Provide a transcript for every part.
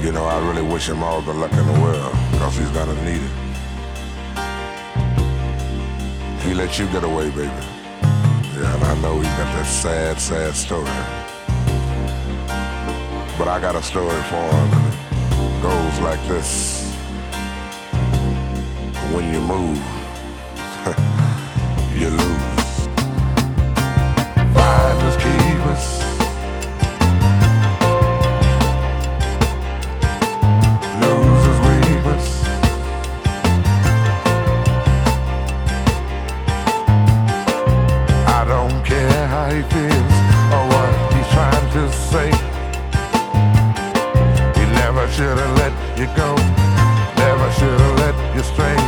You know, I really wish him all the luck in the world, because he's gonna need it. He let you get away, baby. Yeah, and I know he's got that sad, sad story. But I got a story for him, and it goes like this. When you move, you lose. Finders keepers. Losers weepers. I don't care how he feels or what he's trying to say. He never should have let you go. Never should have let you stray.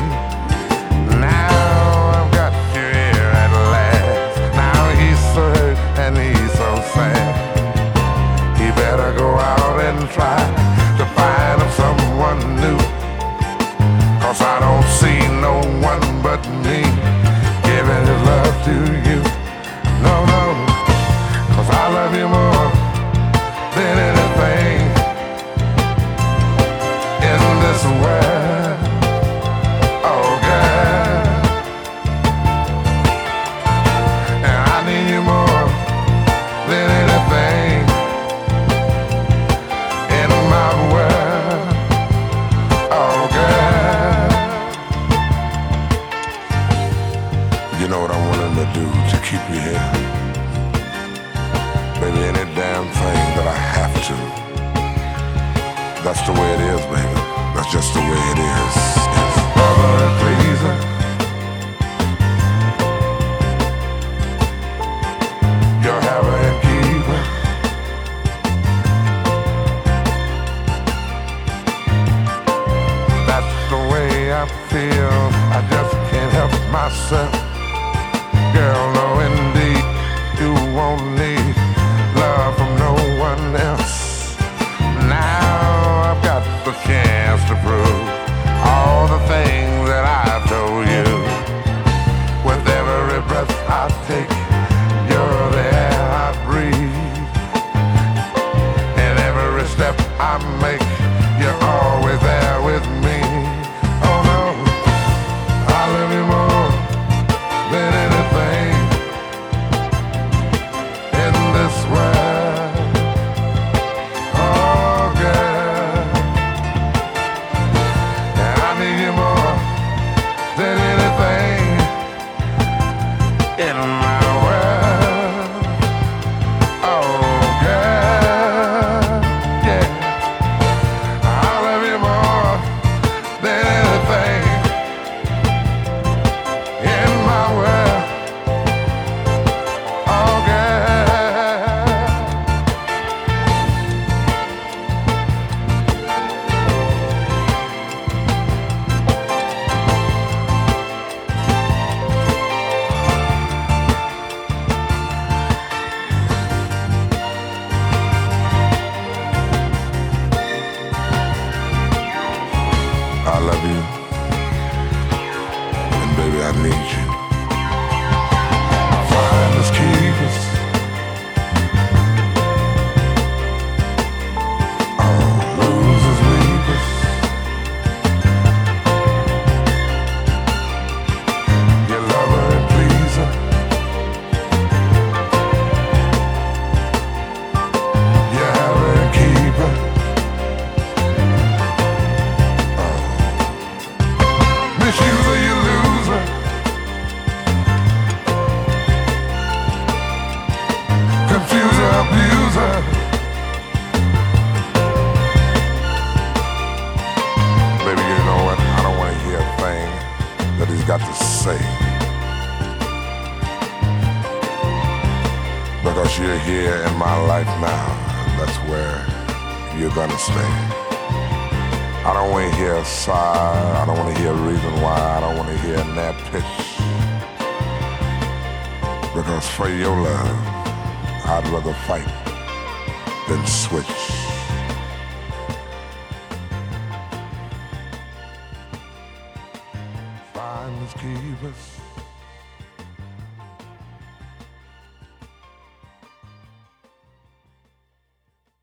Now I've got you here at last. Now he's so hurt and he's so sad. He better go out and try to find him someone new. 'Cause I don't see no one but me giving his love to you. No, no, 'cause I love you more than anything in this world. Oh girl, and I need you more than anything in my world. Oh girl, you know what I'm willing to do to keep you here, baby, any damn thing that I have to. That's the way it is, baby. That's just the way it is. Lover and pleaser. You're haver and keeper. That's the way I feel. I just can't help myself. Girl, no indeed, you won't need love from no one else. Now I've got the chance to prove all the things that I've told you. With every breath I take, you're the air I breathe. And every step I make, you're always there with me. Oh no, I love you more than anything in this world. Oh girl, and I need you more than anything in my world. Oh girl, yeah, I love you more than anything in my world. Oh girl, I love you, and baby, I need you. Finders keepers. Oh, losers weepers. Your lover and pleaser. Your haver and keeper. Misuser, you loser. Confuser, abuser. Baby, you know what? I don't want to hear a thing that he's got to say. Because you're here in my life now, and that's where you're gonna stay. I don't want to hear a sigh. I don't want to hear a reason why. I don't want to hear a nap pitch. Because for your love, I'd rather fight than switch. Finders keepers.